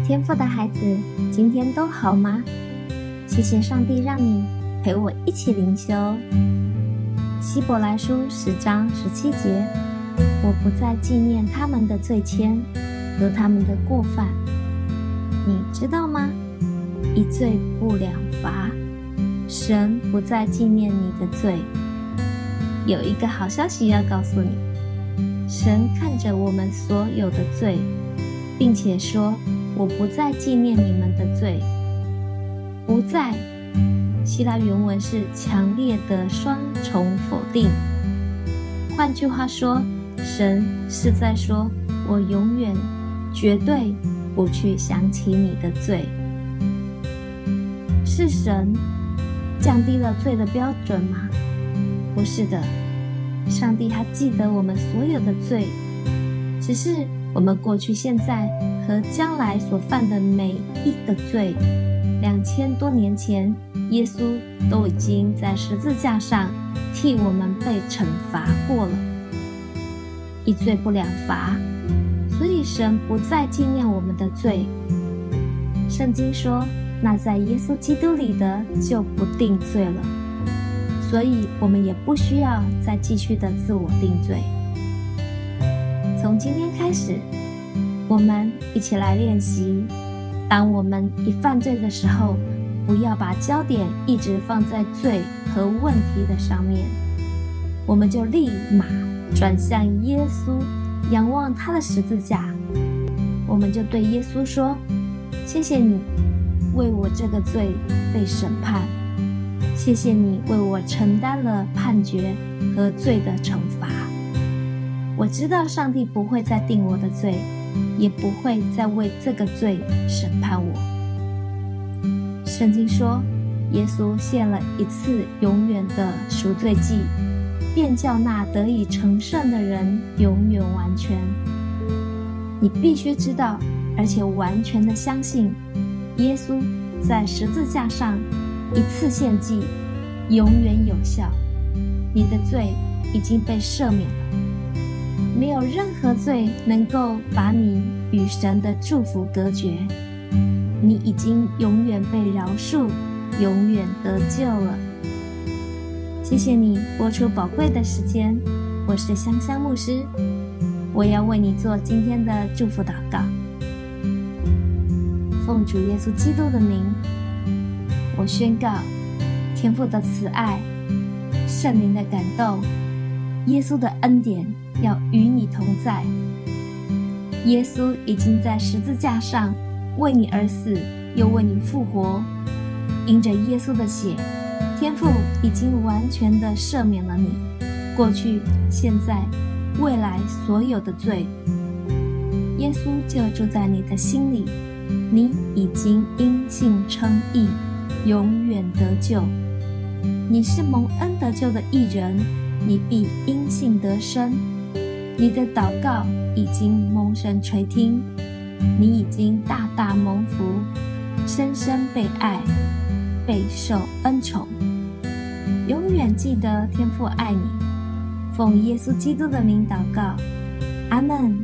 天父的孩子，今天都好吗？谢谢上帝让你陪我一起灵修。希伯来书10章17节，我不再纪念他们的罪愆和他们的过犯。你知道吗？一罪不两罚，神不再纪念你的罪。有一个好消息要告诉你，神看着我们所有的罪，并且说，我不再纪念你们的罪。不再，希腊原文是强烈的双重否定。换句话说，神是在说，我永远绝对不去想起你的罪。是神降低了罪的标准吗？不是的，上帝他记得我们所有的罪，只是我们过去、现在和将来所犯的每一个罪，2000多年前，耶稣都已经在十字架上替我们被惩罚过了，一罪不两罚，所以神不再纪念我们的罪。圣经说，那在耶稣基督里的就不定罪了，所以我们也不需要再继续的自我定罪。从今天开始，我们一起来练习，当我们一犯罪的时候，不要把焦点一直放在罪和问题的上面，我们就立马转向耶稣，仰望他的十字架。我们就对耶稣说，谢谢你为我这个罪被审判，谢谢你为我承担了判决和罪的惩罚。我知道上帝不会再定我的罪，也不会再为这个罪审判我。圣经说，耶稣献了一次永远的赎罪祭，便叫那得以成圣的人永远完全。你必须知道，而且完全的相信，耶稣在十字架上一次献祭，永远有效。你的罪已经被赦免了，没有任何罪能够把你与神的祝福隔绝。你已经永远被饶恕，永远得救了。谢谢你播出宝贵的时间，我是香香牧师，我要为你做今天的祝福祷告。奉主耶稣基督的名，我宣告天父的慈爱、圣灵的感动、耶稣的恩典要与你同在。耶稣已经在十字架上为你而死，又为你复活。因着耶稣的血，天父已经完全的赦免了你过去、现在、未来所有的罪。耶稣就住在你的心里，你已经因信称义，永远得救。你是蒙恩得救的义人，你必因信得生。你的祷告已经蒙神垂听，你已经大大蒙福，深深被爱，备受恩宠。永远记得天父爱你。奉耶稣基督的名祷告，阿们。